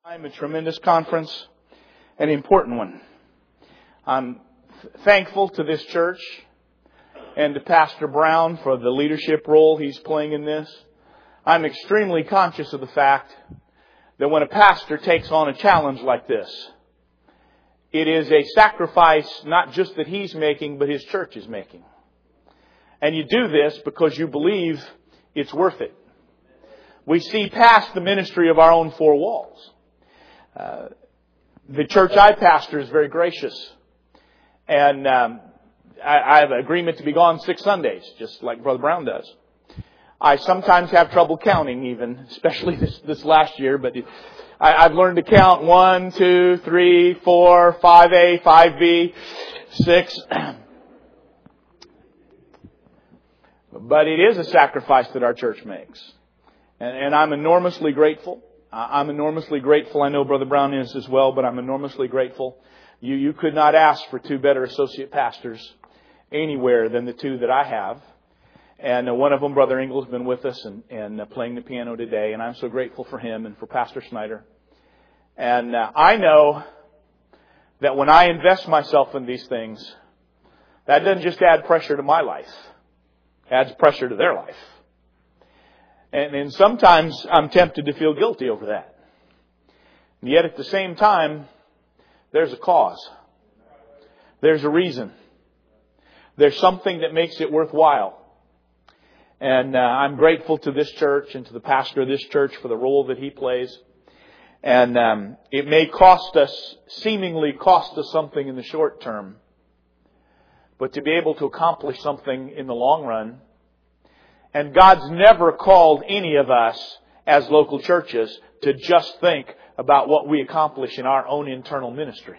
A tremendous conference, an important one. I'm thankful to this church and to Pastor Brown for the leadership role he's playing in this. I'm extremely conscious of the fact that when a pastor takes on a challenge like this, it is a sacrifice not just that he's making, but his church is making. And you do this because you believe it's worth it. We see past the ministry of our own four walls. The church I pastor is very gracious. And I have an agreement to be gone 6 Sundays, just like Brother Brown does. I sometimes have trouble counting even, especially this last year, but I've learned to count 1, 2, 3, 4, 5A, 5B, 6. But it is a sacrifice that our church makes. And I'm enormously grateful. I'm enormously grateful. I know Brother Brown is as well, but I'm enormously grateful. You could not ask for 2 better associate pastors anywhere than the 2 that I have. And one of them, Brother Engel, has been with us and playing the piano today. And I'm so grateful for him and for Pastor Snyder. And I know that when I invest myself in these things, that doesn't just add pressure to my life. It adds pressure to their life. And sometimes I'm tempted to feel guilty over that. And yet at the same time, there's a cause. There's a reason. There's something that makes it worthwhile. And I'm grateful to this church and to the pastor of this church for the role that he plays. And it may seemingly cost us something in the short term. But to be able to accomplish something in the long run. And God's never called any of us as local churches to just think about what we accomplish in our own internal ministry.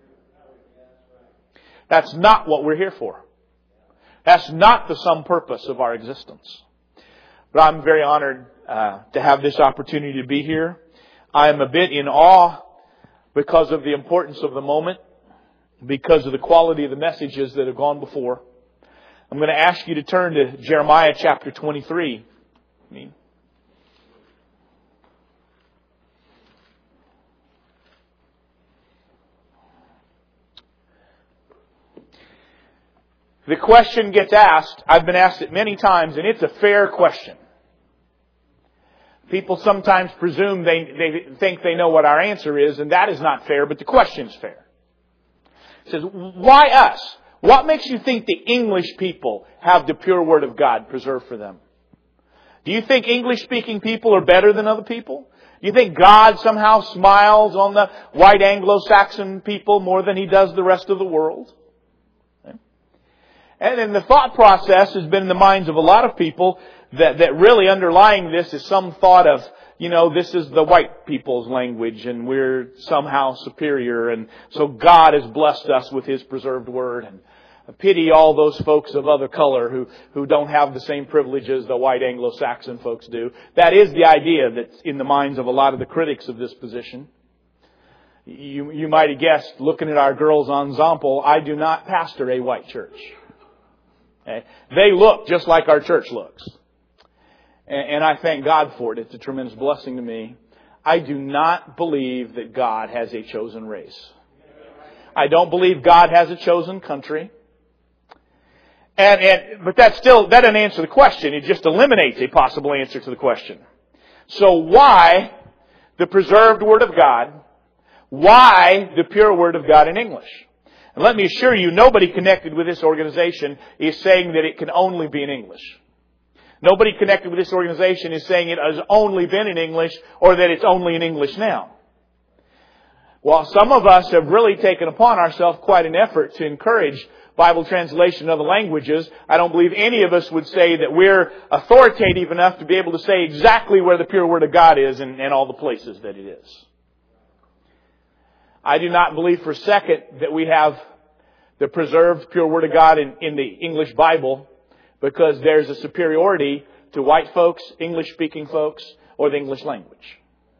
That's not what we're here for. That's not the sum purpose of our existence. But I'm very honored to have this opportunity to be here. I am a bit in awe because of the importance of the moment, because of the quality of the messages that have gone before. I'm going to ask you to turn to Jeremiah chapter 23. The question gets asked. I've been asked it many times, and it's a fair question. People sometimes presume they think they know what our answer is, and that is not fair, but the question's fair. It says, why us? What makes you think the English people have the pure Word of God preserved for them? Do you think English-speaking people are better than other people? Do you think God somehow smiles on the white Anglo-Saxon people more than He does the rest of the world? And then the thought process has been in the minds of a lot of people that really underlying this is some thought of, this is the white people's language and we're somehow superior. And so God has blessed us with His preserved Word. And I pity all those folks of other color who don't have the same privileges the white Anglo-Saxon folks do. That is the idea that's in the minds of a lot of the critics of this position. You might have guessed, looking at our girls' ensemble, I do not pastor a white church. Okay? They look just like our church looks. And I thank God for it. It's a tremendous blessing to me. I do not believe that God has a chosen race. I don't believe God has a chosen country. But that doesn't answer the question. It just eliminates a possible answer to the question. So why the preserved Word of God? Why the pure Word of God in English? And let me assure you, nobody connected with this organization is saying that it can only be in English. Nobody connected with this organization is saying it has only been in English or that it's only in English now. While some of us have really taken upon ourselves quite an effort to encourage Bible translation in other languages, I don't believe any of us would say that we're authoritative enough to be able to say exactly where the pure Word of God is and all the places that it is. I do not believe for a second that we have the preserved pure Word of God in the English Bible because there's a superiority to white folks, English-speaking folks, or the English language.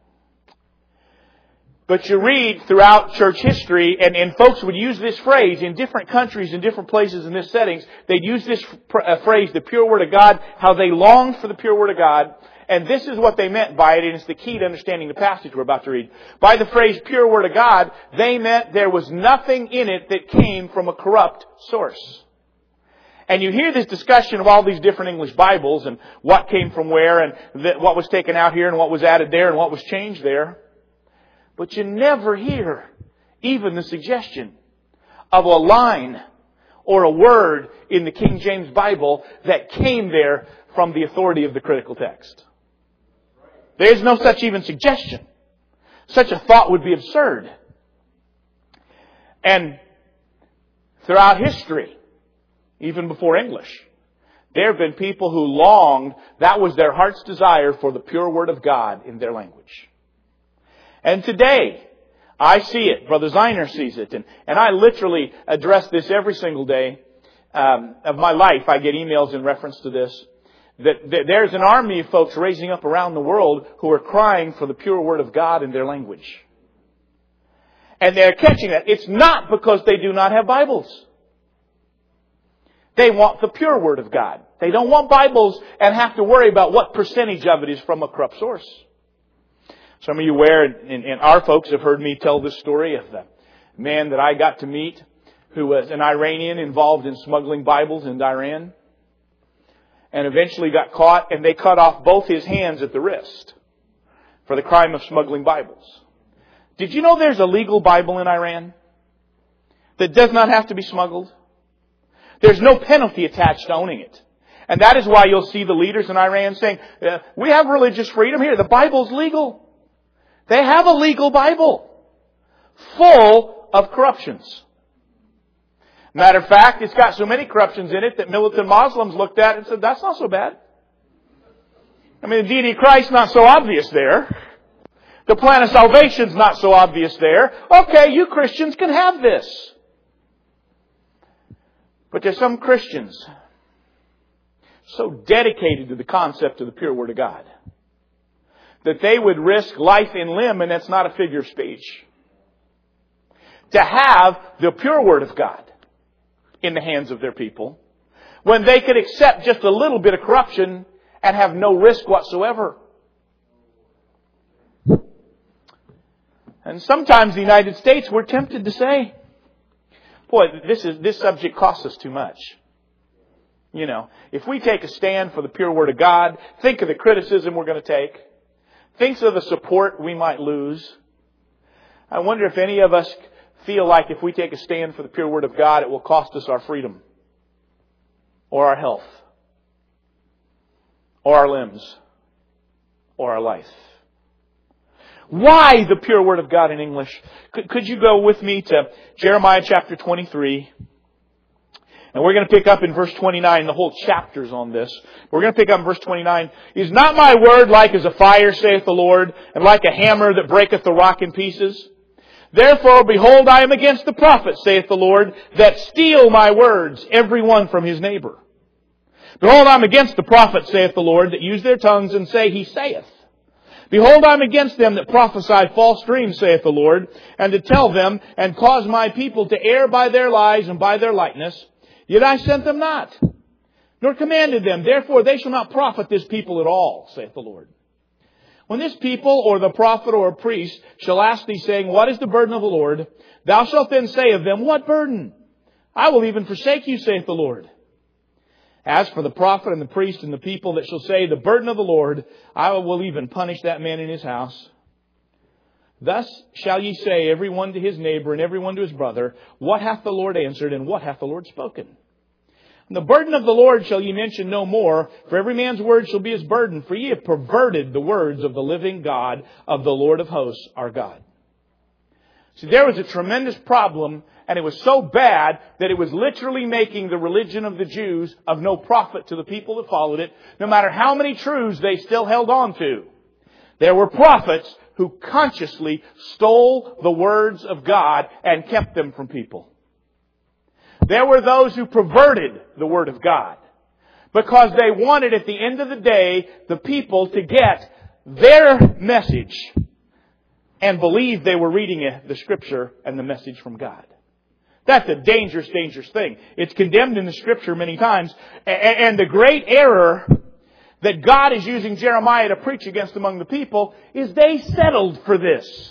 But you read throughout church history, and folks would use this phrase in different countries, in different places, in this settings. They'd use this phrase, the pure Word of God, how they longed for the pure Word of God. And this is what they meant by it, and it's the key to understanding the passage we're about to read. By the phrase pure Word of God, they meant there was nothing in it that came from a corrupt source. And you hear this discussion of all these different English Bibles and what came from where and what was taken out here and what was added there and what was changed there. But you never hear even the suggestion of a line or a word in the King James Bible that came there from the authority of the critical text. There is no such even suggestion. Such a thought would be absurd. And throughout history, even before English, there have been people who longed, that was their heart's desire, for the pure Word of God in their language. And today, I see it. Brother Zeiner sees it. And I literally address this every single day of my life. I get emails in reference to this. That there's an army of folks raising up around the world who are crying for the pure Word of God in their language. And they're catching that. It's not because they do not have Bibles. They want the pure Word of God. They don't want Bibles and have to worry about what percentage of it is from a corrupt source. Some of you aware, and our folks have heard me tell this story of the man that I got to meet who was an Iranian involved in smuggling Bibles into Iran. And eventually got caught, and they cut off both his hands at the wrist for the crime of smuggling Bibles. Did you know there's a legal Bible in Iran that does not have to be smuggled? There's no penalty attached to owning it. And that is why you'll see the leaders in Iran saying, we have religious freedom here. The Bible's legal. They have a legal Bible full of corruptions. Matter of fact, it's got so many corruptions in it that militant Muslims looked at it and said, that's not so bad. I mean, the deity of Christ's not so obvious there. The plan of salvation's not so obvious there. Okay, you Christians can have this. But there's some Christians so dedicated to the concept of the pure Word of God that they would risk life and limb, and that's not a figure of speech, to have the pure Word of God in the hands of their people when they could accept just a little bit of corruption and have no risk whatsoever. And sometimes the United States, we're tempted to say, boy, this subject costs us too much. You know, if we take a stand for the pure Word of God, think of the criticism we're going to take. Think of the support we might lose. I wonder if any of us feel like if we take a stand for the pure Word of God, it will cost us our freedom, or our health, or our limbs, or our life. Why the pure Word of God in English? Could you go with me to Jeremiah chapter 23? And we're going to pick up in verse 29. The whole chapter's on this. We're going to pick up in verse 29. Is not my word like as a fire, saith the Lord, and like a hammer that breaketh the rock in pieces? Therefore, behold, I am against the prophets, saith the Lord, that steal my words, every one from his neighbor. Behold, I am against the prophets, saith the Lord, that use their tongues and say, He saith. Behold, I am against them that prophesy false dreams, saith the Lord, and to tell them, and cause my people to err by their lies and by their likeness. Yet I sent them not, nor commanded them. Therefore they shall not profit this people at all, saith the Lord. When this people, or the prophet, or a priest, shall ask thee, saying, What is the burden of the Lord? Thou shalt then say of them, What burden? I will even forsake you, saith the Lord. As for the prophet and the priest and the people that shall say, The burden of the Lord, I will even punish that man in his house. Thus shall ye say, every one to his neighbor and every one to his brother, What hath the Lord answered, and what hath the Lord spoken? And the burden of the Lord shall ye mention no more, for every man's word shall be his burden. For ye have perverted the words of the living God, of the Lord of hosts, our God. See, there was a tremendous problem, and it was so bad that it was literally making the religion of the Jews of no profit to the people that followed it, no matter how many truths they still held on to. There were prophets who consciously stole the words of God and kept them from people. There were those who perverted the Word of God because they wanted at the end of the day the people to get their message and believe they were reading the Scripture and the message from God. That's a dangerous, dangerous thing. It's condemned in the Scripture many times. And the great error that God is using Jeremiah to preach against among the people is they settled for this.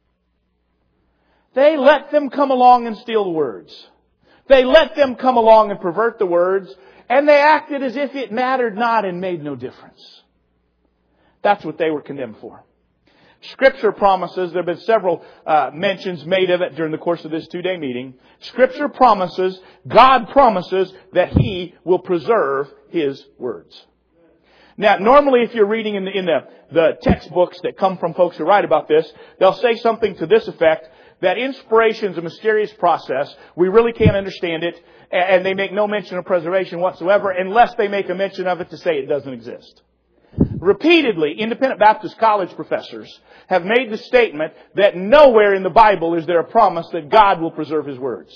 They let them come along and steal the words. They let them come along and pervert the words, and they acted as if it mattered not and made no difference. That's what they were condemned for. Scripture promises, there have been several mentions made of it during the course of this 2-day meeting. Scripture promises, God promises that He will preserve His words. Now, normally if you're reading in the textbooks that come from folks who write about this, they'll say something to this effect, that inspiration is a mysterious process. We really can't understand it, and they make no mention of preservation whatsoever unless they make a mention of it to say it doesn't exist. Repeatedly, independent Baptist college professors have made the statement that nowhere in the Bible is there a promise that God will preserve His words.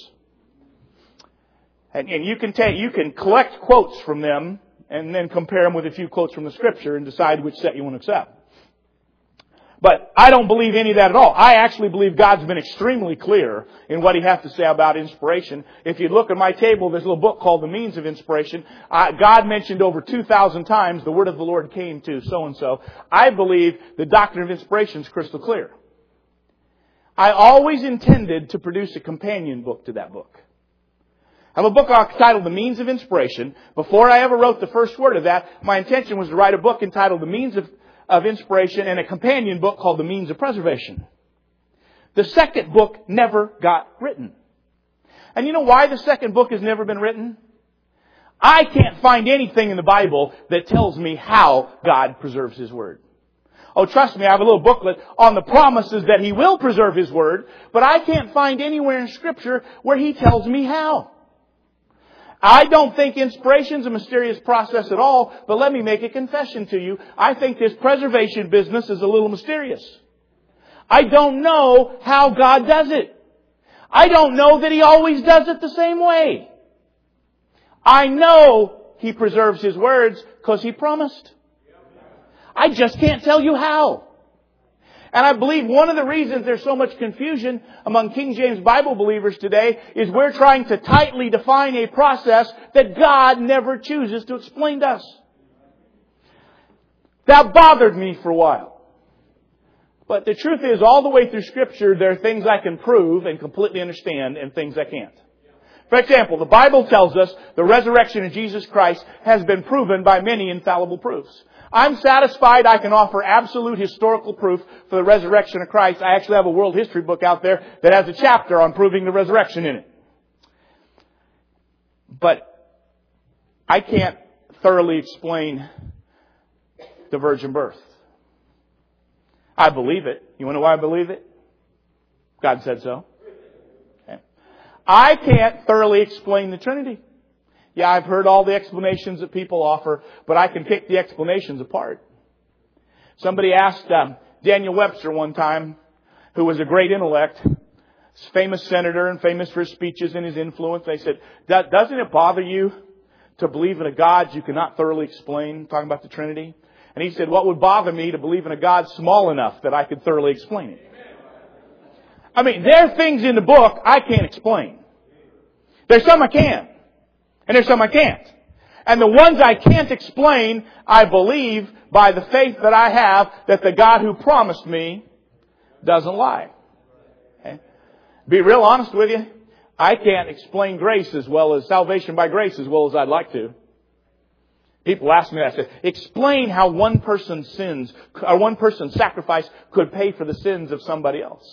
And you can collect quotes from them and then compare them with a few quotes from the Scripture and decide which set you want to accept. But I don't believe any of that at all. I actually believe God's been extremely clear in what He has to say about inspiration. If you look at my table, there's a little book called The Means of Inspiration. God mentioned over 2,000 times the word of the Lord came to so-and-so. I believe the doctrine of inspiration is crystal clear. I always intended to produce a companion book to that book. I have a book titled The Means of Inspiration. Before I ever wrote the first word of that, my intention was to write a book entitled The Means of Inspiration and a companion book called The Means of Preservation. The second book never got written. And you know why the second book has never been written? I can't find anything in the Bible that tells me how God preserves His Word. Oh, trust me, I have a little booklet on the promises that He will preserve His Word, but I can't find anywhere in Scripture where He tells me how. I don't think inspiration is a mysterious process at all, but let me make a confession to you. I think this preservation business is a little mysterious. I don't know how God does it. I don't know that He always does it the same way. I know He preserves His words because He promised. I just can't tell you how. And I believe one of the reasons there's so much confusion among King James Bible believers today is we're trying to tightly define a process that God never chooses to explain to us. That bothered me for a while. But the truth is, all the way through Scripture, there are things I can prove and completely understand and things I can't. For example, the Bible tells us the resurrection of Jesus Christ has been proven by many infallible proofs. I'm satisfied I can offer absolute historical proof for the resurrection of Christ. I actually have a world history book out there that has a chapter on proving the resurrection in it. But I can't thoroughly explain the virgin birth. I believe it. You want to know why I believe it? God said so. Okay. I can't thoroughly explain the Trinity. Yeah, I've heard all the explanations that people offer, but I can pick the explanations apart. Somebody asked Daniel Webster one time, who was a great intellect, famous senator and famous for his speeches and his influence. They said, doesn't it bother you to believe in a God you cannot thoroughly explain? Talking about the Trinity. And he said, what would bother me to believe in a God small enough that I could thoroughly explain it? I mean, there are things in the book I can't explain. There's some I can. And there's some I can't. And the ones I can't explain, I believe by the faith that I have that the God who promised me doesn't lie. Okay? Be real honest with you. I can't explain grace as well as salvation by grace as well as I'd like to. People ask me that. I say, explain how one person's sins, or one person's sacrifice could pay for the sins of somebody else.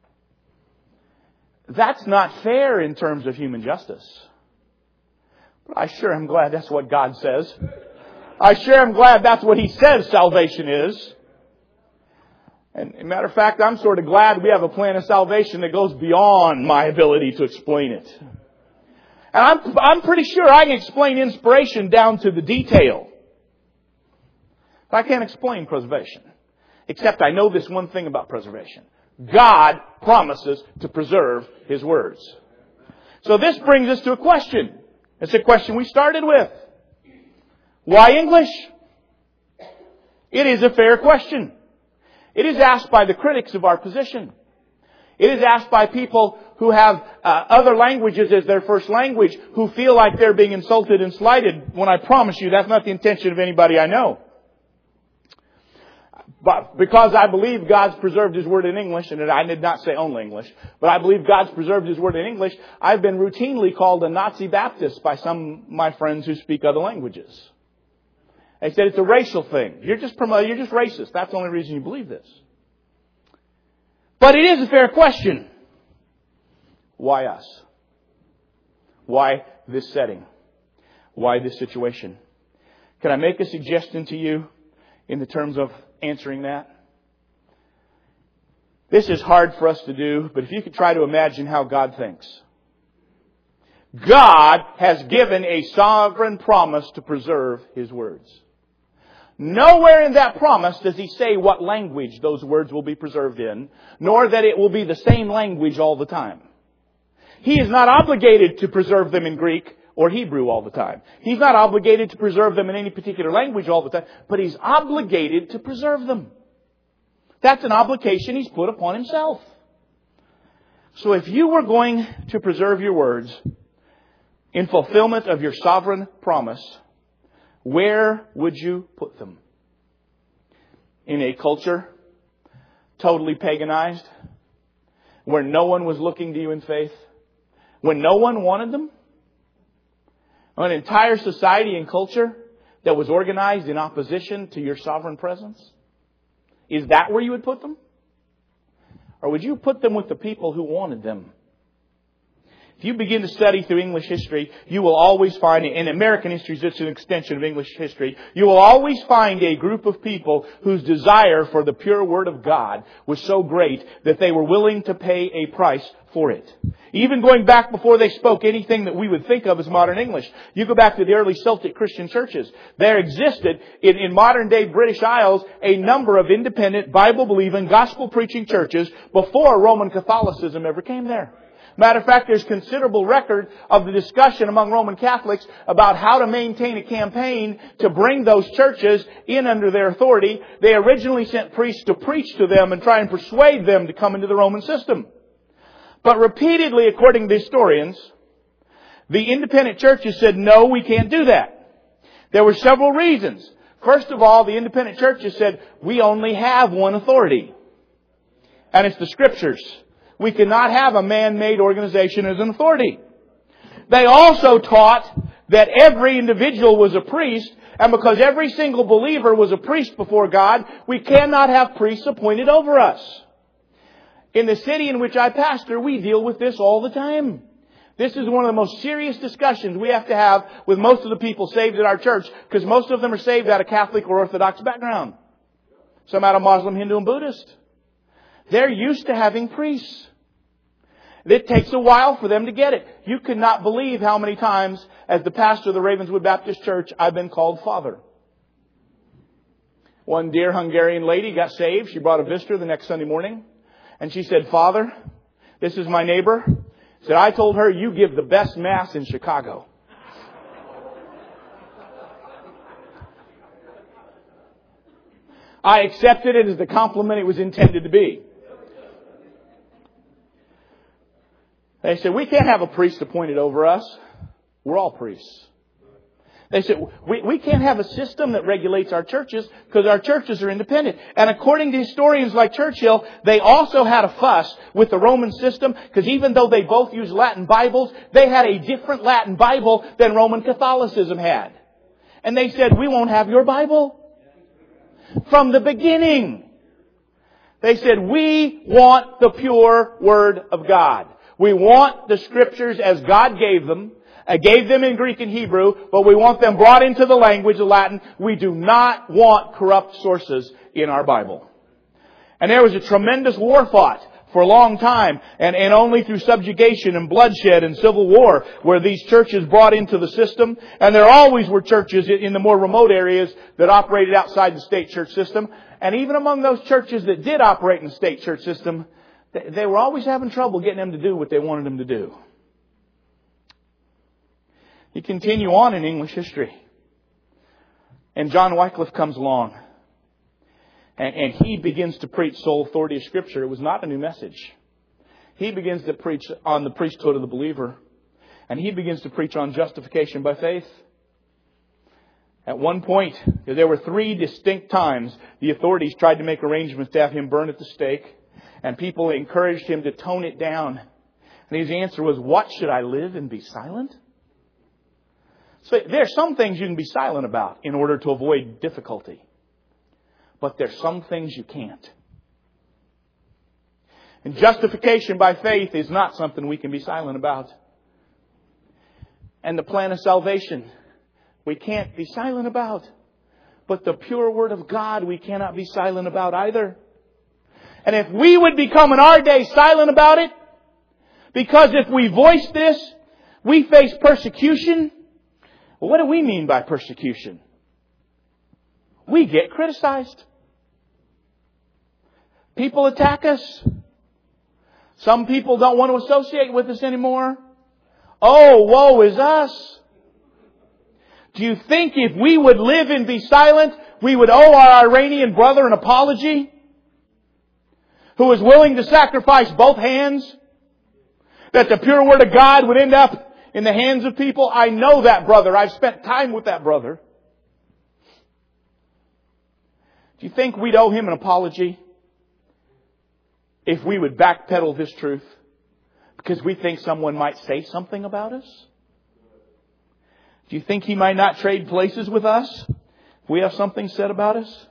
That's not fair in terms of human justice. But I sure am glad that's what God says. I sure am glad that's what He says salvation is. And as a matter of fact, I'm sort of glad we have a plan of salvation that goes beyond my ability to explain it. And I'm pretty sure I can explain inspiration down to the detail. But I can't explain preservation. Except I know this one thing about preservation. God promises to preserve His words. So this brings us to a question. It's a question we started with. Why English? It is a fair question. It is asked by the critics of our position. It is asked by people who have other languages as their first language, who feel like they're being insulted and slighted, when I promise you that's not the intention of anybody I know. But because I believe God's preserved His Word in English, and I did not say only English, but I believe God's preserved His Word in English, I've been routinely called a Nazi Baptist by some of my friends who speak other languages. They said it's a racial thing. You're just racist. That's the only reason you believe this. But it is a fair question. Why us? Why this setting? Why this situation? Can I make a suggestion to you in the terms of answering that? This is hard for us to do, but if you could try to imagine how God thinks. God has given a sovereign promise to preserve His words. Nowhere in that promise does He say what language those words will be preserved in, nor that it will be the same language all the time. He is not obligated to preserve them in Greek or Hebrew all the time. He's not obligated to preserve them in any particular language all the time, but He's obligated to preserve them. That's an obligation He's put upon Himself. So if you were going to preserve your words in fulfillment of your sovereign promise, where would you put them? In a culture totally paganized, where no one was looking to you in faith, when no one wanted them? An entire society and culture that was organized in opposition to your sovereign presence? Is that where you would put them? Or would you put them with the people who wanted them? If you begin to study through English history, you will always find, in American history is just an extension of English history, you will always find a group of people whose desire for the pure Word of God was so great that they were willing to pay a price for it. Even going back before they spoke anything that we would think of as modern English. You go back to the early Celtic Christian churches. There existed in modern day British Isles a number of independent, Bible-believing, gospel-preaching churches before Roman Catholicism ever came there. Matter of fact, there's considerable record of the discussion among Roman Catholics about how to maintain a campaign to bring those churches in under their authority. They originally sent priests to preach to them and try and persuade them to come into the Roman system. But repeatedly, according to historians, the independent churches said, no, we can't do that. There were several reasons. First of all, the independent churches said, we only have one authority. And it's the Scriptures. We cannot have a man-made organization as an authority. They also taught that every individual was a priest, and because every single believer was a priest before God, we cannot have priests appointed over us. In the city in which I pastor, we deal with this all the time. This is one of the most serious discussions we have to have with most of the people saved at our church, because most of them are saved out of Catholic or Orthodox background. Some out of Muslim, Hindu, and Buddhist. They're used to having priests. It takes a while for them to get it. You could not believe how many times, as the pastor of the Ravenswood Baptist Church, I've been called Father. One dear Hungarian lady got saved. She brought a visitor the next Sunday morning. And she said, Father, this is my neighbor. Said, I told her you give the best Mass in Chicago. I accepted it as the compliment it was intended to be. They said, we can't have a priest appointed over us. We're all priests. They said, we can't have a system that regulates our churches because our churches are independent. And according to historians like Churchill, they also had a fuss with the Roman system because even though they both used Latin Bibles, they had a different Latin Bible than Roman Catholicism had. And they said, we won't have your Bible. From the beginning, they said, we want the pure Word of God. We want the Scriptures as God gave them. I gave them in Greek and Hebrew, but we want them brought into the language of Latin. We do not want corrupt sources in our Bible. And there was a tremendous war fought for a long time, and only through subjugation and bloodshed and civil war were these churches brought into the system. And there always were churches in the more remote areas that operated outside the state church system. And even among those churches that did operate in the state church system, they were always having trouble getting them to do what they wanted them to do. You continue on in English history. And John Wycliffe comes along. And he begins to preach sole authority of Scripture. It was not a new message. He begins to preach on the priesthood of the believer. And he begins to preach on justification by faith. At one point, there were 3 distinct times the authorities tried to make arrangements to have him burned at the stake, and people encouraged him to tone it down. And his answer was, "What, should I live and be silent?" So there are some things you can be silent about in order to avoid difficulty. But there's some things you can't. And justification by faith is not something we can be silent about. And the plan of salvation, we can't be silent about. But the pure Word of God, we cannot be silent about either. And if we would become in our day silent about it, because if we voice this, we face persecution. Well, what do we mean by persecution? We get criticized. People attack us. Some people don't want to associate with us anymore. Oh, woe is us. Do you think if we would live and be silent, we would owe our Iranian brother an apology? Who was willing to sacrifice both hands? That the pure Word of God would end up in the hands of people? I know that brother. I've spent time with that brother. Do you think we'd owe him an apology if we would backpedal this truth because we think someone might say something about us? Do you think he might not trade places with us if we have something said about us?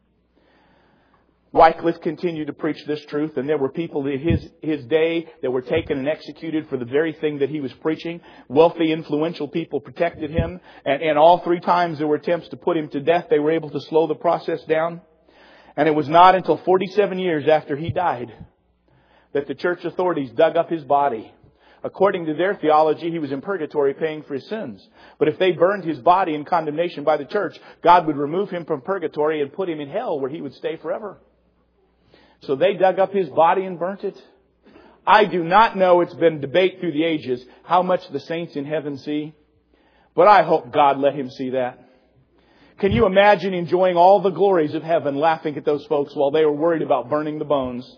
Wycliffe continued to preach this truth, and there were people in his day that were taken and executed for the very thing that he was preaching. Wealthy, influential people protected him, and all 3 times there were attempts to put him to death. They were able to slow the process down. And it was not until 47 years after he died that the church authorities dug up his body. According to their theology, he was in purgatory paying for his sins. But if they burned his body in condemnation by the church, God would remove him from purgatory and put him in hell where he would stay forever. So they dug up his body and burnt it. I do not know, it's been debate through the ages, how much the saints in heaven see. But I hope God let him see that. Can you imagine enjoying all the glories of heaven, laughing at those folks while they were worried about burning the bones?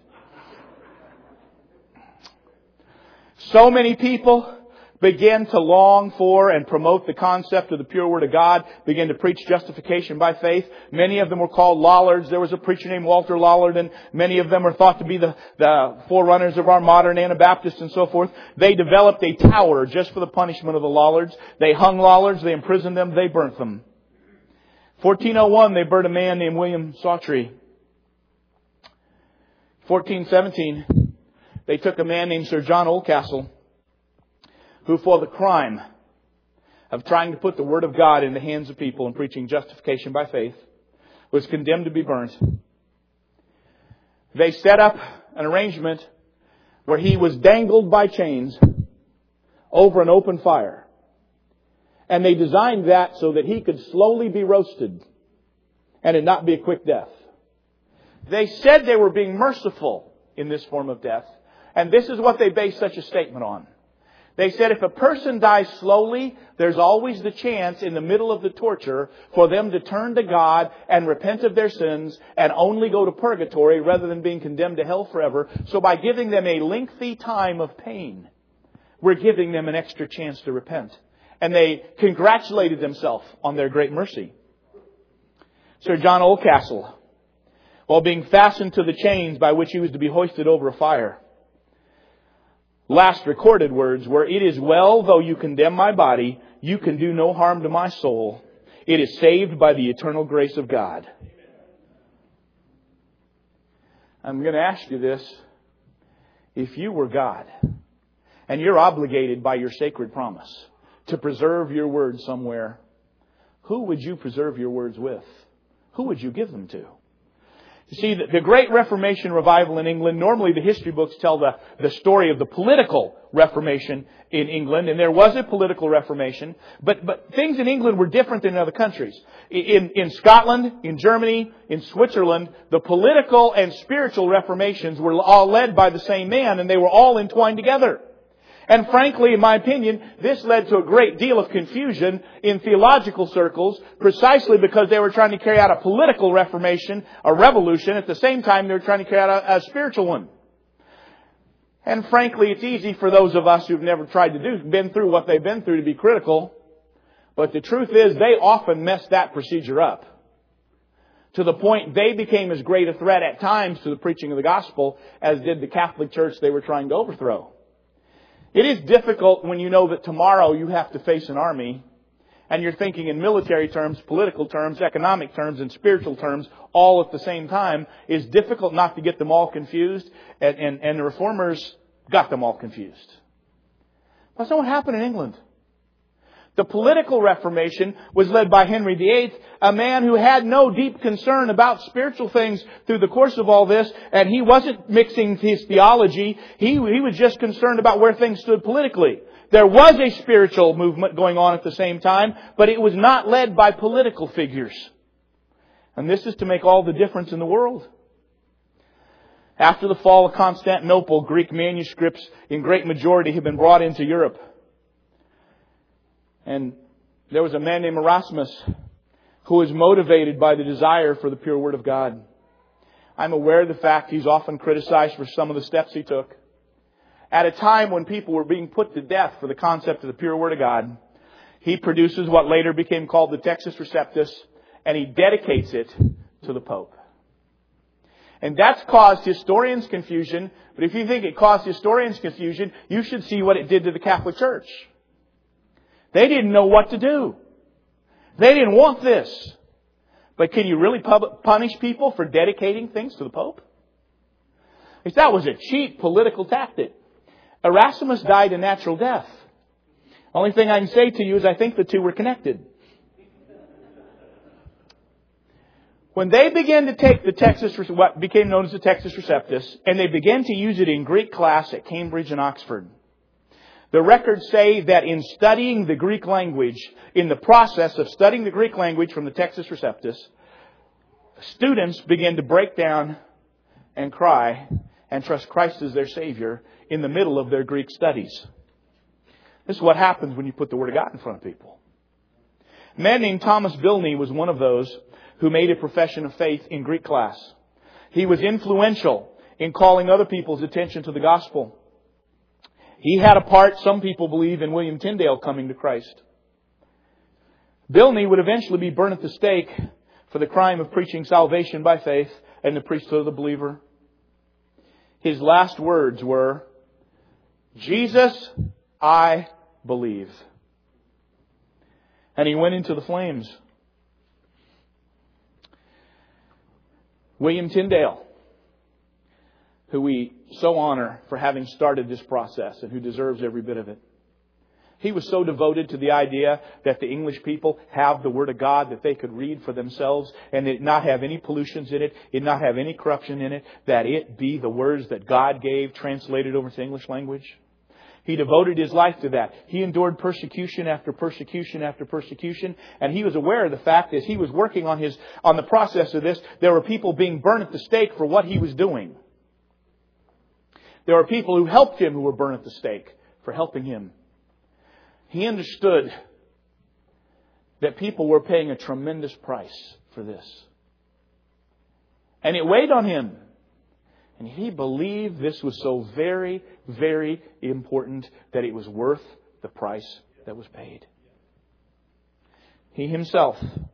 So many people began to long for and promote the concept of the pure Word of God, began to preach justification by faith. Many of them were called Lollards. There was a preacher named Walter Lollard, and many of them are thought to be the forerunners of our modern Anabaptists and so forth. They developed a tower just for the punishment of the Lollards. They hung Lollards, they imprisoned them, they burnt them. 1401, they burnt a man named William Sawtrey. 1417, they took a man named Sir John Oldcastle, who for the crime of trying to put the Word of God in the hands of people and preaching justification by faith, was condemned to be burnt. They set up an arrangement where he was dangled by chains over an open fire. And they designed that so that he could slowly be roasted and it not be a quick death. They said they were being merciful in this form of death. And this is what they based such a statement on. They said if a person dies slowly, there's always the chance in the middle of the torture for them to turn to God and repent of their sins and only go to purgatory rather than being condemned to hell forever. So by giving them a lengthy time of pain, we're giving them an extra chance to repent. And they congratulated themselves on their great mercy. Sir John Oldcastle, while being fastened to the chains by which he was to be hoisted over a fire, last recorded words were, "It is well, though you condemn my body, you can do no harm to my soul. It is saved by the eternal grace of God." I'm going to ask you this. If you were God, and you're obligated by your sacred promise to preserve your words somewhere, who would you preserve your words with? Who would you give them to? You see, the Great Reformation revival in England, normally the history books tell the story of the political Reformation in England, and there was a political Reformation, but things in England were different than in other countries. In Scotland, in Germany, in Switzerland, the political and spiritual Reformations were all led by the same man, and they were all entwined together. And frankly, in my opinion, this led to a great deal of confusion in theological circles, precisely because they were trying to carry out a political reformation, a revolution. At the same time, they were trying to carry out a spiritual one. And frankly, it's easy for those of us who've never tried to been through what they've been through to be critical. But the truth is, they often messed that procedure up, to the point they became as great a threat at times to the preaching of the gospel as did the Catholic Church they were trying to overthrow. It is difficult when you know that tomorrow you have to face an army, and you're thinking in military terms, political terms, economic terms, and spiritual terms all at the same time. It's difficult not to get them all confused, and the Reformers got them all confused. That's not what happened in England. The political Reformation was led by Henry VIII, a man who had no deep concern about spiritual things through the course of all this, and he wasn't mixing his theology. He was just concerned about where things stood politically. There was a spiritual movement going on at the same time, but it was not led by political figures. And this is to make all the difference in the world. After the fall of Constantinople, Greek manuscripts in great majority have been brought into Europe. And there was a man named Erasmus who was motivated by the desire for the pure Word of God. I'm aware of the fact he's often criticized for some of the steps he took. At a time when people were being put to death for the concept of the pure Word of God, he produces what later became called the Textus Receptus, and he dedicates it to the Pope. And that's caused historians confusion, but if you think it caused historians confusion, you should see what it did to the Catholic Church. They didn't know what to do. They didn't want this. But can you really punish people for dedicating things to the Pope? That was a cheap political tactic. Erasmus died a natural death. Only thing I can say to you is I think the two were connected. When they began to take the Textus, what became known as the Textus Receptus, and they began to use it in Greek class at Cambridge and Oxford, the records say that in studying the Greek language, in the process of studying the Greek language from the Textus Receptus, students began to break down and cry and trust Christ as their Savior in the middle of their Greek studies. This is what happens when you put the Word of God in front of people. A man named Thomas Bilney was one of those who made a profession of faith in Greek class. He was influential in calling other people's attention to the gospel. He had a part, some people believe, in William Tyndale coming to Christ. Bilney would eventually be burned at the stake for the crime of preaching salvation by faith and the priesthood of the believer. His last words were, "Jesus, I believe." And he went into the flames. William Tyndale, who we so honor for having started this process and who deserves every bit of it. He was so devoted to the idea that the English people have the Word of God that they could read for themselves and it not have any pollutions in it, it not have any corruption in it, that it be the words that God gave translated over to English language. He devoted his life to that. He endured persecution after persecution after persecution, and he was aware of the fact that he was working on the process of this. There were people being burned at the stake for what he was doing. There were people who helped him who were burned at the stake for helping him. He understood that people were paying a tremendous price for this. And it weighed on him. And he believed this was so very, very important that it was worth the price that was paid. He himself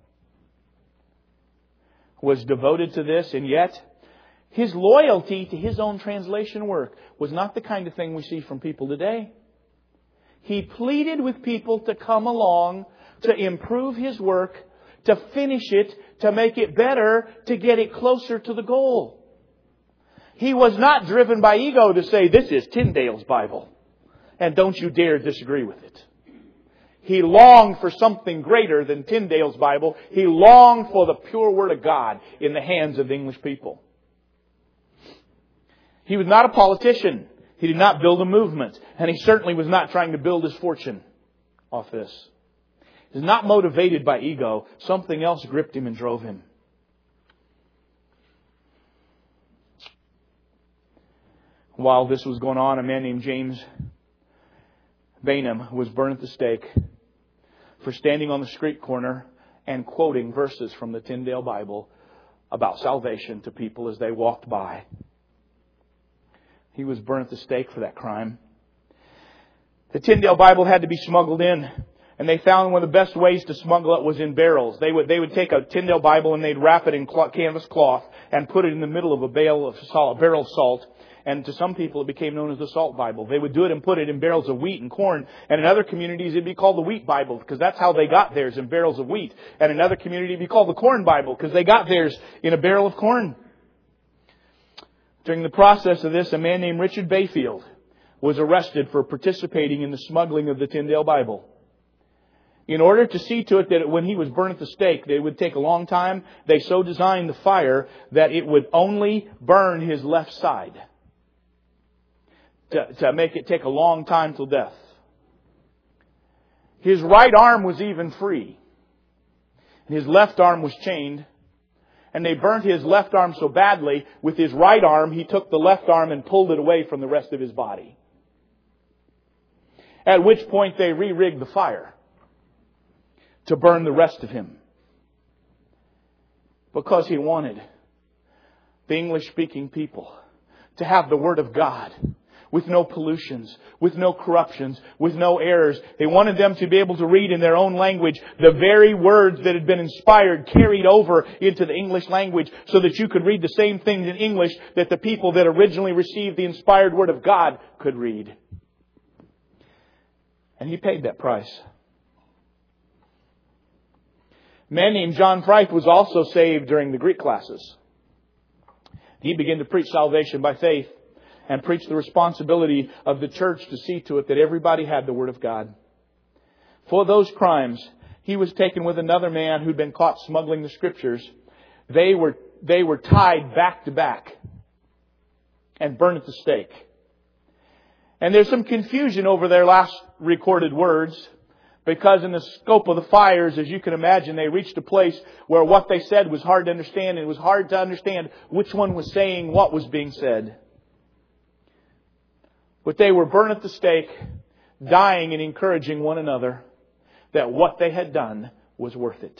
was devoted to this, and yet his loyalty to his own translation work was not the kind of thing we see from people today. He pleaded with people to come along, to improve his work, to finish it, to make it better, to get it closer to the goal. He was not driven by ego to say, "This is Tyndale's Bible, and don't you dare disagree with it." He longed for something greater than Tyndale's Bible. He longed for the pure Word of God in the hands of the English people. He was not a politician. He did not build a movement. And he certainly was not trying to build his fortune off this. He was not motivated by ego. Something else gripped him and drove him. While this was going on, a man named James Bainham was burned at the stake for standing on the street corner and quoting verses from the Tyndale Bible about salvation to people as they walked by. He was burned at the stake for that crime. The Tyndale Bible had to be smuggled in. And they found one of the best ways to smuggle it was in barrels. They would take a Tyndale Bible and they'd wrap it in canvas cloth and put it in the middle of a barrel of salt. And to some people it became known as the Salt Bible. They would do it and put it in barrels of wheat and corn. And in other communities it'd be called the Wheat Bible because that's how they got theirs, in barrels of wheat. And in another community it'd be called the Corn Bible because they got theirs in a barrel of corn. During the process of this, a man named Richard Bayfield was arrested for participating in the smuggling of the Tyndale Bible. In order to see to it that when he was burned at the stake, it would take a long time, they so designed the fire that it would only burn his left side. To make it take a long time till death. His right arm was even free. His left arm was chained. And they burnt his left arm so badly, with his right arm, he took the left arm and pulled it away from the rest of his body. At which point they re-rigged the fire to burn the rest of him. Because he wanted the English-speaking people to have the Word of God with no pollutions, with no corruptions, with no errors. They wanted them to be able to read in their own language the very words that had been inspired, carried over into the English language, so that you could read the same things in English that the people that originally received the inspired Word of God could read. And he paid that price. A man named John Fright was also saved during the Greek classes. He began to preach salvation by faith and preach the responsibility of the church to see to it that everybody had the Word of God. For those crimes, he was taken with another man who'd been caught smuggling the Scriptures. They were tied back to back and burned at the stake. And there's some confusion over their last recorded words, because in the scope of the fires, as you can imagine, they reached a place where what they said was hard to understand, and it was hard to understand which one was saying what was being said. But they were burned at the stake, dying and encouraging one another that what they had done was worth it.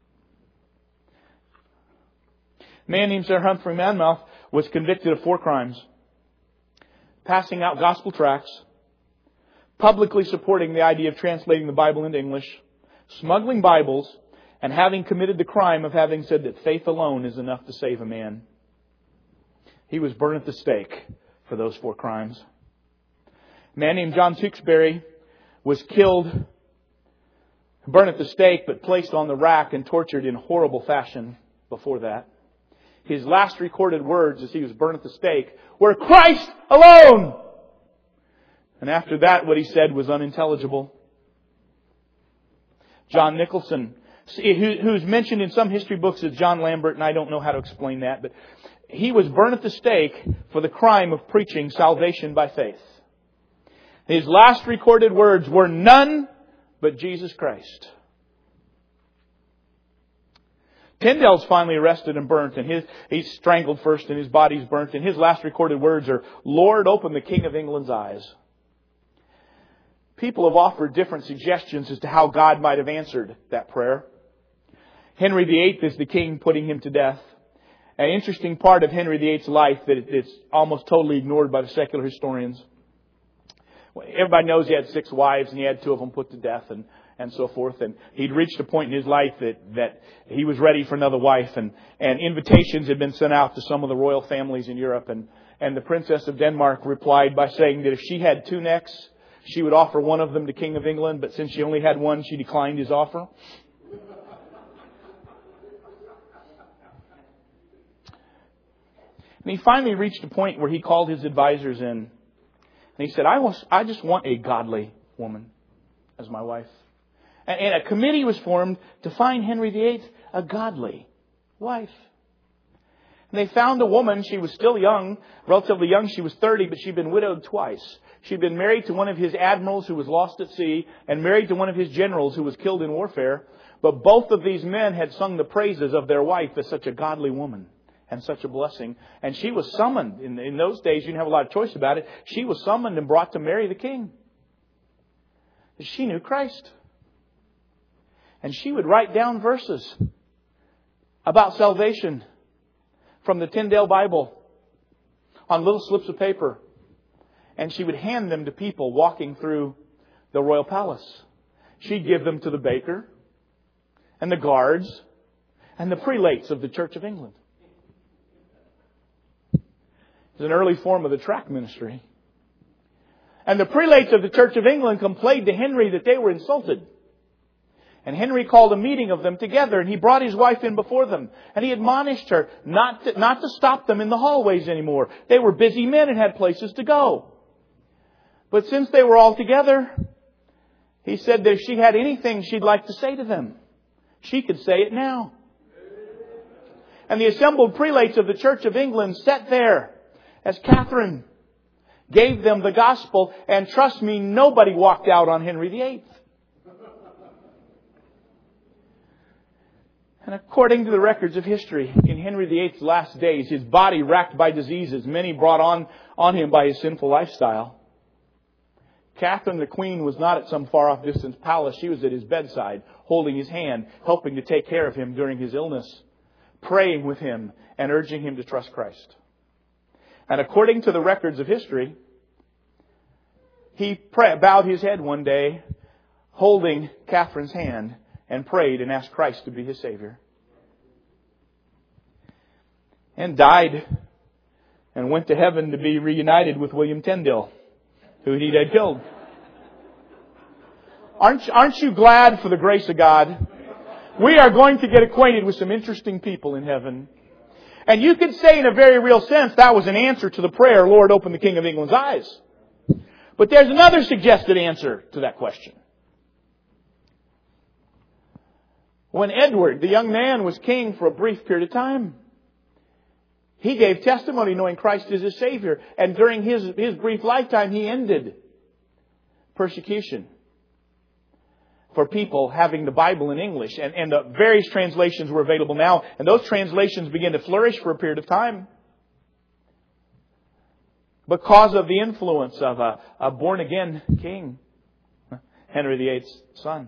A man named Sir Humphrey Monmouth was convicted of 4 crimes: passing out gospel tracts, publicly supporting the idea of translating the Bible into English, smuggling Bibles, and having committed the crime of having said that faith alone is enough to save a man. He was burned at the stake for those 4 crimes. A man named John Tewksbury was killed, burned at the stake, but placed on the rack and tortured in horrible fashion before that. His last recorded words as he was burned at the stake were, "Christ alone!" And after that, what he said was unintelligible. John Nicholson, who's mentioned in some history books as John Lambert, and I don't know how to explain that, but he was burned at the stake for the crime of preaching salvation by faith. His last recorded words were, "None but Jesus Christ." Tyndale's finally arrested and burnt, and he's strangled first and his body's burnt, and his last recorded words are, "Lord, open the King of England's eyes." People have offered different suggestions as to how God might have answered that prayer. Henry VIII is the king putting him to death. An interesting part of Henry VIII's life that it's almost totally ignored by the secular historians. Everybody knows he had 6 wives and he had 2 of them put to death and so forth. And he'd reached a point in his life that he was ready for another wife. And invitations had been sent out to some of the royal families in Europe. And the Princess of Denmark replied by saying that if she had 2 necks, she would offer one of them to King of England. But since she only had one, she declined his offer. And he finally reached a point where he called his advisors in. And he said, I just want a godly woman as my wife. And a committee was formed to find Henry VIII a godly wife. And they found a woman. She was still young, relatively young. She was 30, but she'd been widowed twice. She'd been married to one of his admirals who was lost at sea and married to one of his generals who was killed in warfare. But both of these men had sung the praises of their wife as such a godly woman and such a blessing. And she was summoned. In those days, you didn't have a lot of choice about it. She was summoned and brought to marry the king. She knew Christ. And she would write down verses about salvation from the Tyndale Bible on little slips of paper. And she would hand them to people walking through the royal palace. she'd give them to the baker and the guards and the prelates of the Church of England. It's an early form of the tract ministry. And the prelates of the Church of England complained to Henry that they were insulted. And Henry called a meeting of them together, and he brought his wife in before them. And he admonished her not to stop them in the hallways anymore. They were busy men and had places to go. But since they were all together, he said that if she had anything she'd like to say to them, she could say it now. And the assembled prelates of the Church of England sat there as Catherine gave them the gospel, and trust me, nobody walked out on Henry VIII. And according to the records of history, in Henry VIII's last days, his body racked by diseases, many brought on him by his sinful lifestyle, Catherine the Queen was not at some far-off distant palace. She was at his bedside, holding his hand, helping to take care of him during his illness, praying with him, and urging him to trust Christ. And according to the records of history, he bowed his head one day, holding Catherine's hand, and prayed and asked Christ to be his Savior. And died and went to heaven to be reunited with William Tyndale, who he had killed. Aren't you glad for the grace of God? We are going to get acquainted with some interesting people in heaven. And you could say in a very real sense that was an answer to the prayer, Lord, open the King of England's eyes. But there's another suggested answer to that question. When Edward, the young man, was king for a brief period of time, he gave testimony knowing Christ as his Savior. And during his brief lifetime, he ended persecution for people having the Bible in English. And the various translations were available now. And those translations began to flourish for a period of time because of the influence of a born-again king, Henry VIII's son.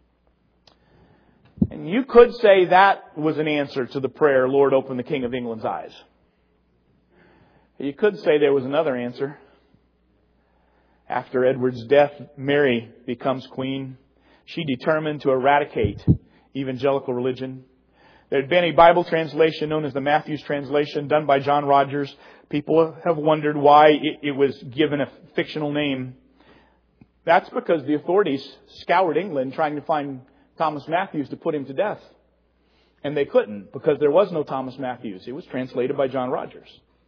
And you could say that was an answer to the prayer, Lord, open the King of England's eyes. You could say there was another answer. After Edward's death, Mary becomes queen. She determined to eradicate evangelical religion. There had been a Bible translation known as the Matthew's translation done by John Rogers. People have wondered why it was given a fictional name. That's because the authorities scoured England trying to find Thomas Matthews to put him to death. And they couldn't because there was no Thomas Matthews. It was translated by John Rogers.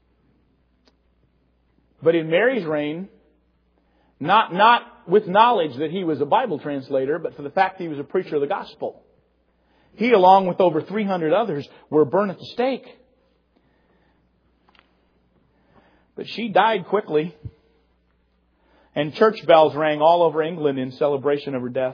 But in Mary's reign, not with knowledge that he was a Bible translator, but for the fact that he was a preacher of the gospel, he, along with over 300 others, were burned at the stake. But she died quickly, and church bells rang all over England in celebration of her death.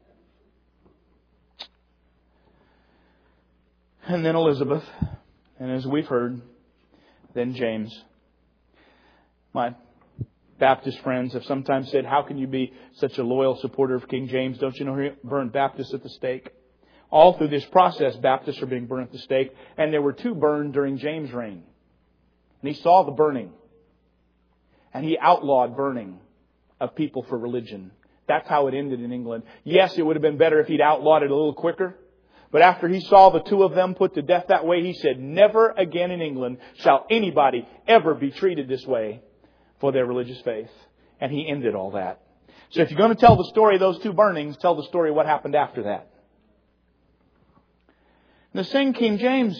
And then Elizabeth, and as we've heard, then James. My Baptist friends have sometimes said, how can you be such a loyal supporter of King James? Don't you know he burned Baptists at the stake? All through this process, Baptists are being burned at the stake. And there were 2 burned during James' reign. And he saw the burning. And he outlawed burning of people for religion. That's how it ended in England. Yes, it would have been better if he'd outlawed it a little quicker. But after he saw the 2 of them put to death that way, he said, never again in England shall anybody ever be treated this way for their religious faith. And he ended all that. So if you're going to tell the story of those 2 burnings, tell the story of what happened after that. The same King James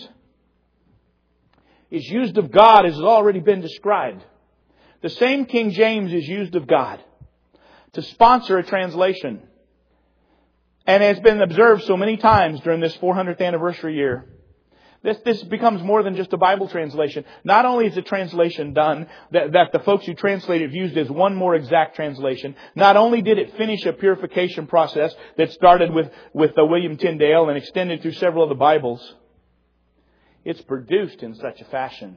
is used of God as has already been described. The same King James is used of God to sponsor a translation. And has been observed so many times during this 400th anniversary year. This becomes more than just a Bible translation. Not only is the translation done that the folks who translated used as one more exact translation, not only did it finish a purification process that started with William Tyndale and extended through several of the Bibles, it's produced in such a fashion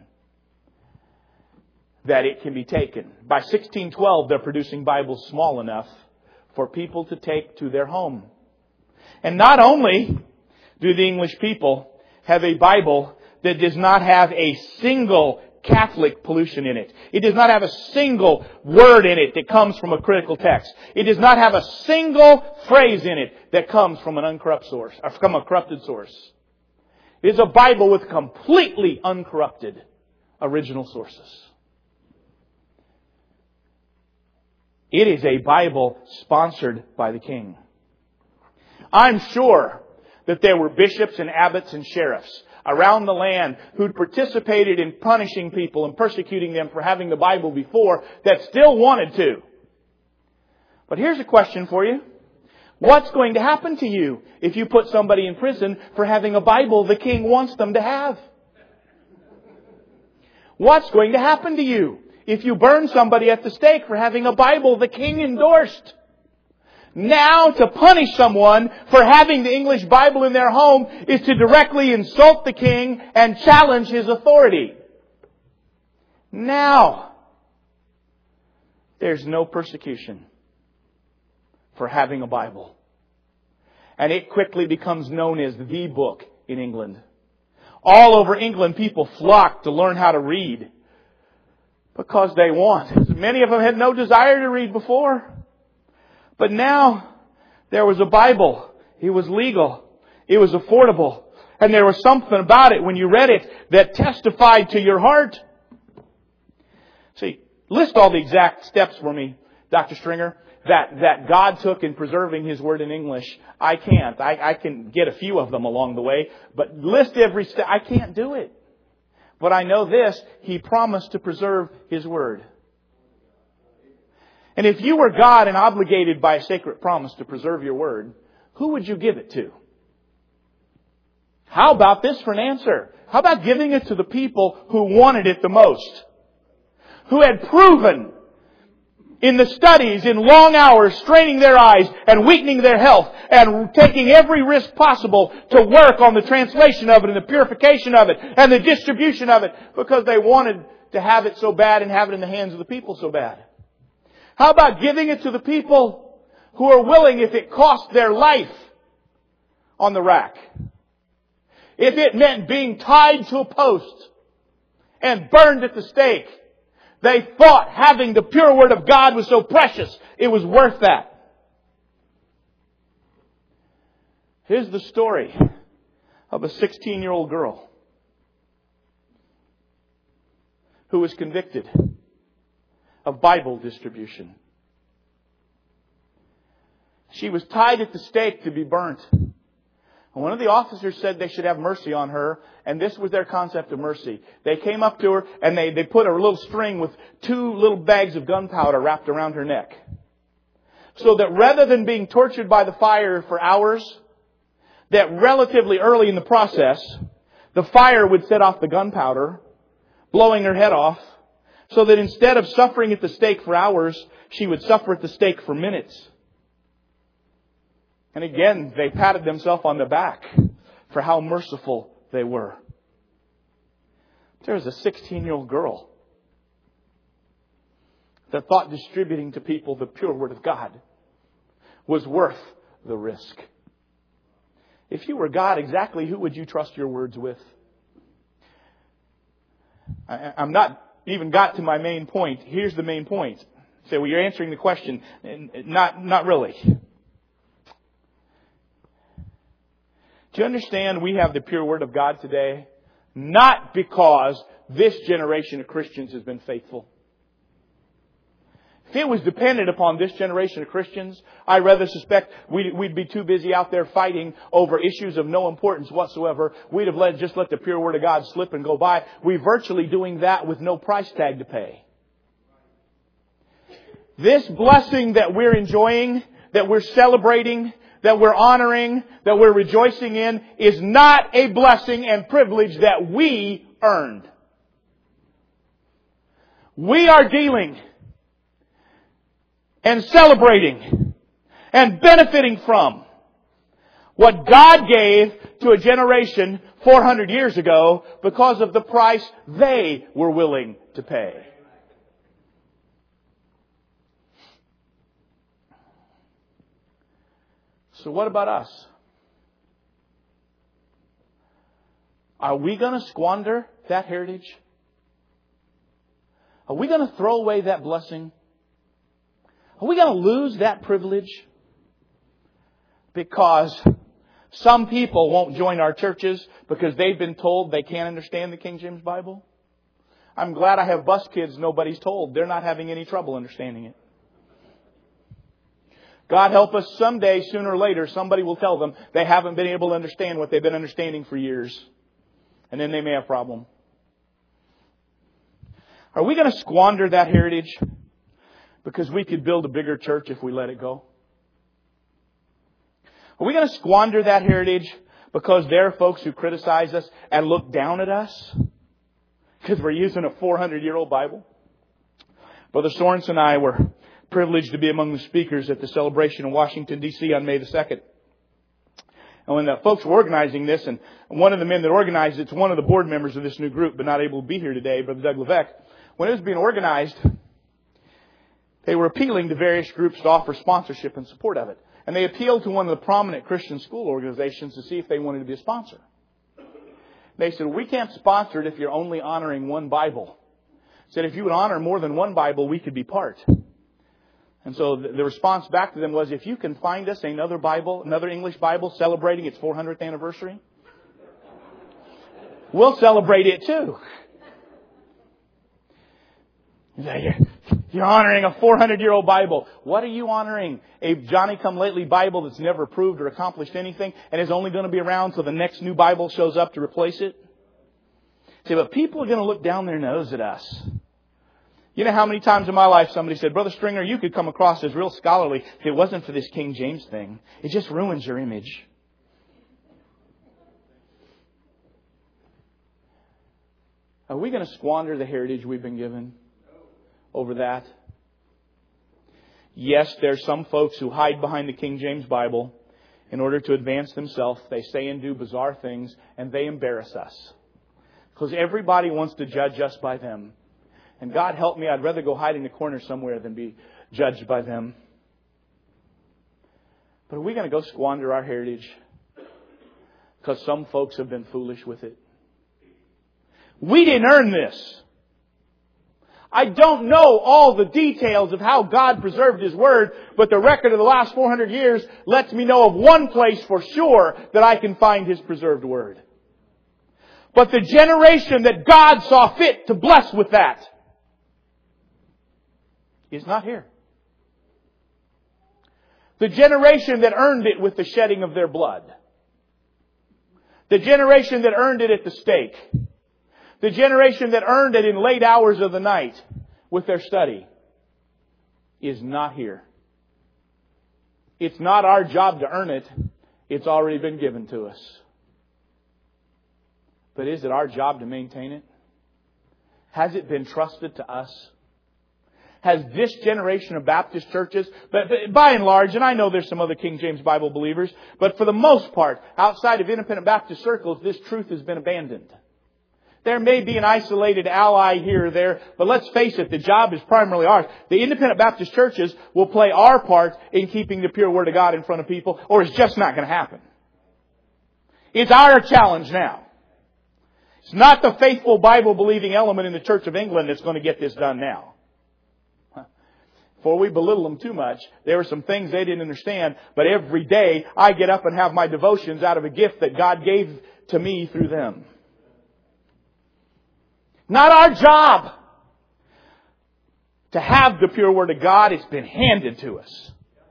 that it can be taken. By 1612, they're producing Bibles small enough for people to take to their home. And not only do the English people have a Bible that does not have a single Catholic pollution in it. It does not have a single word in it that comes from a critical text. It does not have a single phrase in it that comes from an uncorrupt source, or from a corrupted source. It is a Bible with completely uncorrupted original sources. It is a Bible sponsored by the King. I'm sure that there were bishops and abbots and sheriffs around the land who'd participated in punishing people and persecuting them for having the Bible before that still wanted to. But here's a question for you. What's going to happen to you if you put somebody in prison for having a Bible the King wants them to have? What's going to happen to you if you burn somebody at the stake for having a Bible the King endorsed? Now, to punish someone for having the English Bible in their home is to directly insult the King and challenge His authority. Now, there's no persecution for having a Bible. And it quickly becomes known as the book in England. All over England, people flock to learn how to read because they want. Many of them had no desire to read before. But now, there was a Bible. It was legal. It was affordable. And there was something about it when you read it that testified to your heart. See, list all the exact steps for me, Dr. Stringer, that God took in preserving His Word in English. I can't. I can get a few of them along the way. But list every step. I can't do it. But I know this. He promised to preserve His Word. And if you were God and obligated by a sacred promise to preserve your Word, who would you give it to? How about this for an answer? How about giving it to the people who wanted it the most? Who had proven in the studies, in long hours, straining their eyes and weakening their health and taking every risk possible to work on the translation of it and the purification of it and the distribution of it because they wanted to have it so bad and have it in the hands of the people so bad. How about giving it to the people who are willing, if it cost their life on the rack? If it meant being tied to a post and burned at the stake, they thought having the pure Word of God was so precious, it was worth that. Here's the story of a 16-year-old girl who was convicted of Bible distribution. She was tied at the stake to be burnt. And one of the officers said they should have mercy on her, and this was their concept of mercy. They came up to her and they put a little string with 2 little bags of gunpowder wrapped around her neck. So that rather than being tortured by the fire for hours, that relatively early in the process, the fire would set off the gunpowder, blowing her head off, so that instead of suffering at the stake for hours, she would suffer at the stake for minutes. And again, they patted themselves on the back for how merciful they were. There was a 16-year-old girl that thought distributing to people the pure Word of God was worth the risk. If you were God, exactly who would you trust your words with? I'm not even got to my main point. Here's the main point. Say, well, you're answering the question. Not really. Do you understand we have the pure Word of God today? Not because this generation of Christians has been faithful. If it was dependent upon this generation of Christians, I rather suspect we'd be too busy out there fighting over issues of no importance whatsoever. We'd have just let the pure Word of God slip and go by. We're virtually doing that with no price tag to pay. This blessing that we're enjoying, that we're celebrating, that we're honoring, that we're rejoicing in, is not a blessing and privilege that we earned. We are dealing and celebrating and benefiting from what God gave to a generation 400 years ago because of the price they were willing to pay. So what about us? Are we going to squander that heritage? Are we going to throw away that blessing? Are we going to lose that privilege? Because some people won't join our churches because they've been told they can't understand the King James Bible. I'm glad I have bus kids nobody's told. They're not having any trouble understanding it. God help us, someday, sooner or later, somebody will tell them they haven't been able to understand what they've been understanding for years. And then they may have a problem. Are we going to squander that heritage because we could build a bigger church if we let it go? Are we going to squander that heritage because there are folks who criticize us and look down at us because we're using a 400-year-old Bible? Brother Sorensen and I were privileged to be among the speakers at the celebration in Washington, D.C. on May the 2nd. And when the folks were organizing this, and one of the men that organized it's one of the board members of this new group, but not able to be here today, Brother Doug Levesque, when it was being organized, they were appealing to various groups to offer sponsorship in support of it. And they appealed to one of the prominent Christian school organizations to see if they wanted to be a sponsor. They said, we can't sponsor it if you're only honoring one Bible. Said, if you would honor more than one Bible, we could be part. And so the response back to them was, if you can find us another Bible, another English Bible celebrating its 400th anniversary, we'll celebrate it too. You're honoring a 400-year-old Bible. What are you honoring? A Johnny-come-lately Bible that's never proved or accomplished anything and is only going to be around till the next new Bible shows up to replace it? See, but people are going to look down their nose at us. You know how many times in my life somebody said, Brother Stringer, you could come across as real scholarly if it wasn't for this King James thing. It just ruins your image. Are we going to squander the heritage we've been given over that? Yes, there's some folks who hide behind the King James Bible in order to advance themselves. They say and do bizarre things, and they embarrass us. Because everybody wants to judge us by them. And God help me, I'd rather go hide in the corner somewhere than be judged by them. But are we going to go squander our heritage because some folks have been foolish with it? We didn't earn this. I don't know all the details of how God preserved His Word, but the record of the last 400 years lets me know of one place for sure that I can find His preserved Word. But the generation that God saw fit to bless with that is not here. The generation that earned it with the shedding of their blood. The generation that earned it at the stake. The generation that earned it in late hours of the night with their study is not here. It's not our job to earn it. It's already been given to us. But is it our job to maintain it? Has it been trusted to us? Has this generation of Baptist churches, but by and large, and I know there's some other King James Bible believers, but for the most part, outside of independent Baptist circles, this truth has been abandoned. There may be an isolated ally here or there, but let's face it, the job is primarily ours. The independent Baptist churches will play our part in keeping the pure Word of God in front of people, or it's just not going to happen. It's our challenge now. It's not the faithful Bible-believing element in the Church of England that's going to get this done now. Before we belittle them too much, there were some things they didn't understand, but every day I get up and have my devotions out of a gift that God gave to me through them. Not our job to have the pure Word of God. It's been handed to us.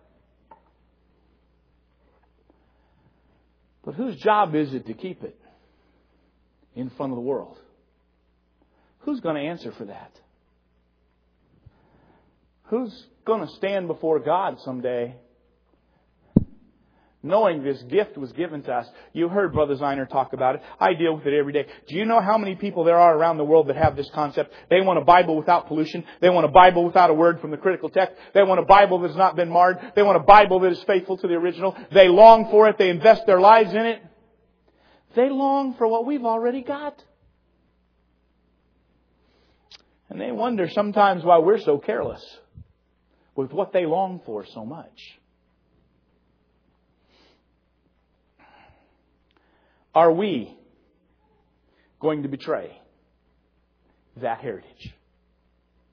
But whose job is it to keep it in front of the world? Who's going to answer for that? Who's going to stand before God someday knowing this gift was given to us? You heard Brother Zeiner talk about it. I deal with it every day. Do you know how many people there are around the world that have this concept? They want a Bible without pollution. They want a Bible without a word from the critical text. They want a Bible that has not been marred. They want a Bible that is faithful to the original. They long for it. They invest their lives in it. They long for what we've already got. And they wonder sometimes why we're so careless with what they long for so much. Are we going to betray that heritage?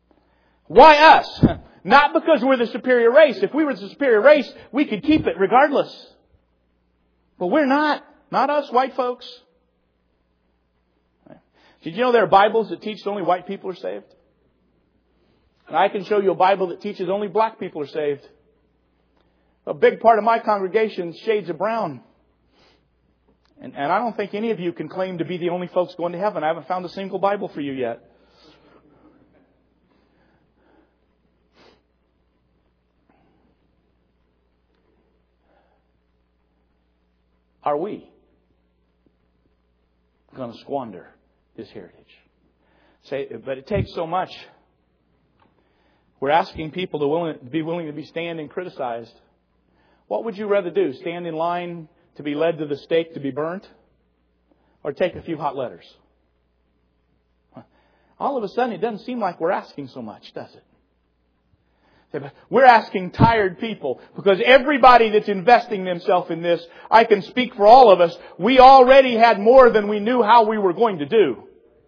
Why us? Not because we're the superior race. If we were the superior race, we could keep it regardless. But we're not. Not us white folks. Did you know there are Bibles that teach only white people are saved? And I can show you a Bible that teaches only black people are saved. A big part of my congregation is shades of brown. And I don't think any of you can claim to be the only folks going to heaven. I haven't found a single Bible for you yet. Are we going to squander this heritage? But it takes so much. We're asking people to be willing to be stand and criticized. What would you rather do? Stand in line to be led to the stake to be burnt? Or take a few hot letters? All of a sudden it doesn't seem like we're asking so much, does it? We're asking tired people, because everybody that's investing themselves in this, I can speak for all of us, we already had more than we knew how we were going to do.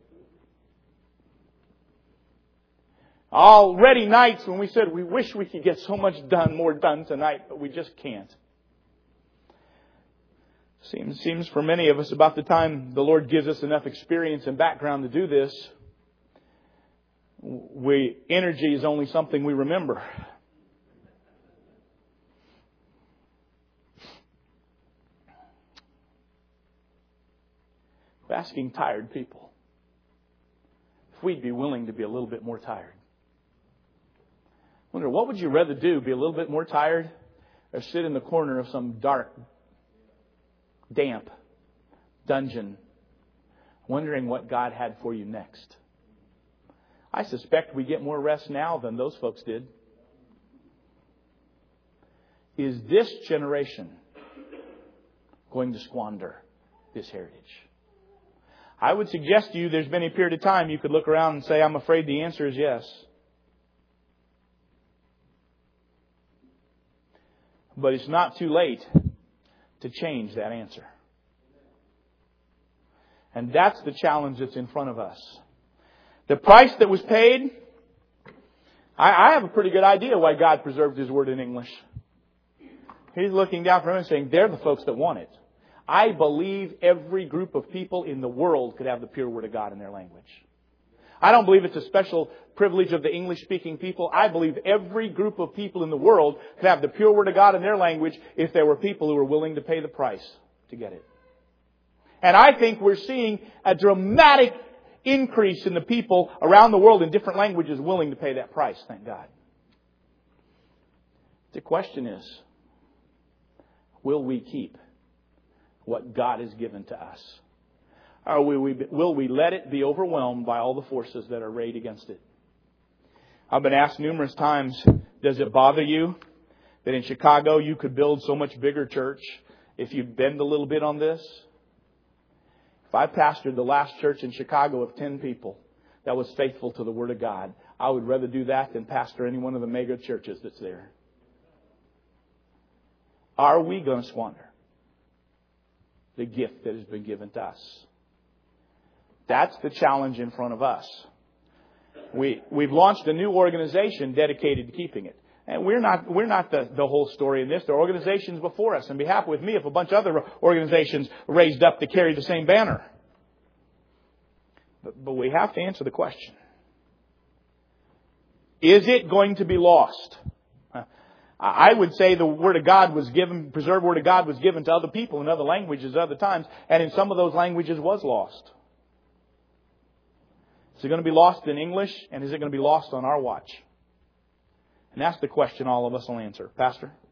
Already nights when we said we wish we could get so much more done tonight, but we just can't. Seems for many of us about the time the Lord gives us enough experience and background to do this, energy is only something we remember. We're asking tired people if we'd be willing to be a little bit more tired. I wonder, what would you rather do? Be a little bit more tired or sit in the corner of some dark, damp dungeon wondering what God had for you next? I suspect we get more rest now than those folks did. Is this generation going to squander this heritage? I would suggest to you there's been a period of time you could look around and say, I'm afraid the answer is yes. But it's not too late to change that answer. And that's the challenge that's in front of us. The price that was paid, I have a pretty good idea why God preserved His Word in English. He's looking down from Him and saying, they're the folks that want it. I believe every group of people in the world could have the pure Word of God in their language. I don't believe it's a special privilege of the English-speaking people. I believe every group of people in the world could have the pure Word of God in their language if there were people who were willing to pay the price to get it. And I think we're seeing a dramatic increase in the people around the world in different languages willing to pay that price, thank God. The question is, will we keep what God has given to us? Or will we let it be overwhelmed by all the forces that are arrayed against it? I've been asked numerous times, does it bother you that in Chicago you could build so much bigger church if you bend a little bit on this? If I pastored the last church in Chicago of 10 people that was faithful to the Word of God, I would rather do that than pastor any one of the mega churches that's there. Are we going to squander the gift that has been given to us? That's the challenge in front of us. We've launched a new organization dedicated to keeping it. And we're not the whole story in this. There are organizations before us. And be happy with me if a bunch of other organizations raised up to carry the same banner. But we have to answer the question. Is it going to be lost? I would say the Word of God was given, preserved Word of God was given to other people in other languages at other times. And in some of those languages was lost. Is it going to be lost in English? And is it going to be lost on our watch? And that's the question all of us will answer. Pastor?